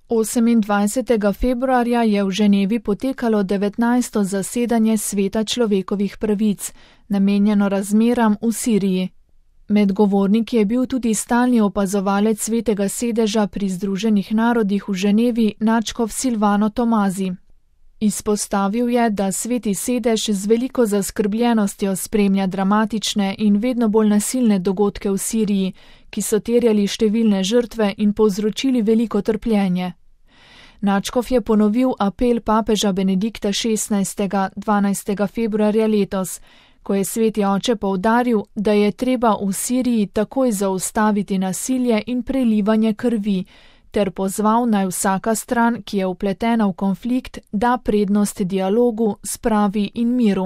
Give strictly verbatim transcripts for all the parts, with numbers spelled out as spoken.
Osemindvajsetega februarja je v Ženevi potekalo devetnajsto zasedanje Sveta človekovih pravic, namenjeno razmeram v Siriji. Med govorniki je bil tudi stalni opazovalec Svetega sedeža pri Združenih narodih v Ženevi nadškof Silvano Tomazi. Izpostavil je, da Sveti sedež z veliko zaskrbljenostjo spremlja dramatične in vedno bolj nasilne dogodke v Siriji, ki so terjali številne žrtve in povzročili veliko trpljenje. Nadškof je ponovil apel papeža Benedikta šestnajstega dvanajstega februarja letos, ko je sveti oče poudaril, da je treba v Siriji takoj zaustaviti nasilje in prelivanje krvi, ter pozval naj vsaka stran, ki je vpletena v konflikt, da prednost dialogu, spravi in miru.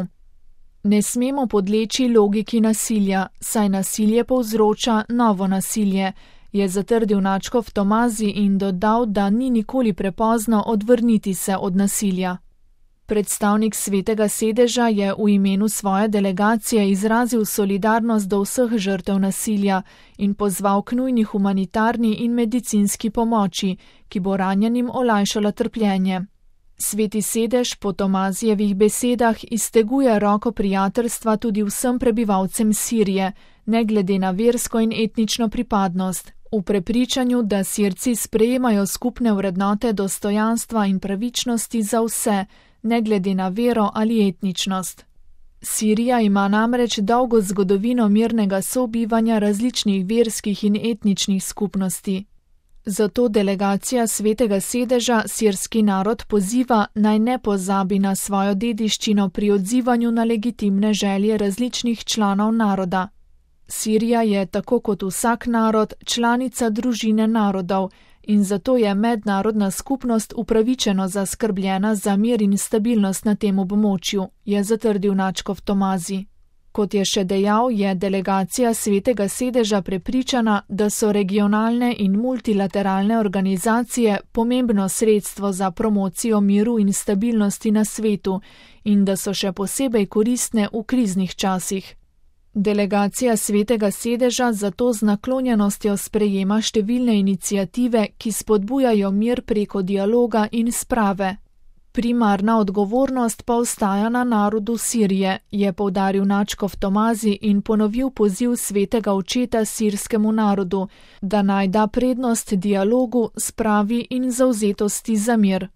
Ne smemo podleči logiki nasilja, saj nasilje povzroča novo nasilje, je zatrdil nadškof Tomazi in dodal, da ni nikoli prepozno odvrniti se od nasilja. Predstavnik Svetega sedeža je v imenu svoje delegacije izrazil solidarnost do vseh žrtev nasilja in pozval k nujni humanitarni in medicinski pomoči, ki bo ranjenim olajšala trpljenje. Sveti sedež po Tomazijevih besedah izteguje roko prijateljstva tudi vsem prebivalcem Sirije, ne glede na versko in etnično pripadnost, v prepričanju, da Sirci sprejemajo skupne vrednote dostojanstva in pravičnosti za vse, ne glede na vero ali etničnost. Sirija ima namreč dolgo zgodovino mirnega sobivanja različnih verskih in etničnih skupnosti. Zato delegacija Svetega sedeža sirski narod poziva, naj ne pozabi na svojo dediščino pri odzivanju na legitimne želje različnih članov naroda. Sirija je, tako kot vsak narod, članica družine narodov in zato je mednarodna skupnost upravičeno zaskrbljena za mir in stabilnost na tem območju, je zatrdil nadškof Tomazi. Kot je še dejal, je delegacija Svetega sedeža prepričana, da so regionalne in multilateralne organizacije pomembno sredstvo za promocijo miru in stabilnosti na svetu in da so še posebej koristne v kriznih časih. Delegacija Svetega sedeža zato z naklonjenostjo sprejema številne iniciative, ki spodbujajo mir preko dialoga in sprave. Primarna odgovornost pa ostaja na narodu Sirije, je poudaril nadškof Tomazi in ponovil poziv svetega očeta sirskemu narodu, da naj da prednost dialogu, spravi in zavzetosti za mir.